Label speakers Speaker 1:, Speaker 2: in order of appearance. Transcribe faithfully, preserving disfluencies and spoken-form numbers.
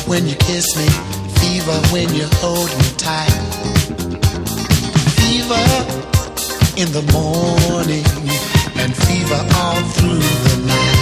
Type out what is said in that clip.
Speaker 1: when you kiss me, fever when you hold me tight. Fever in the morning and fever all through the night.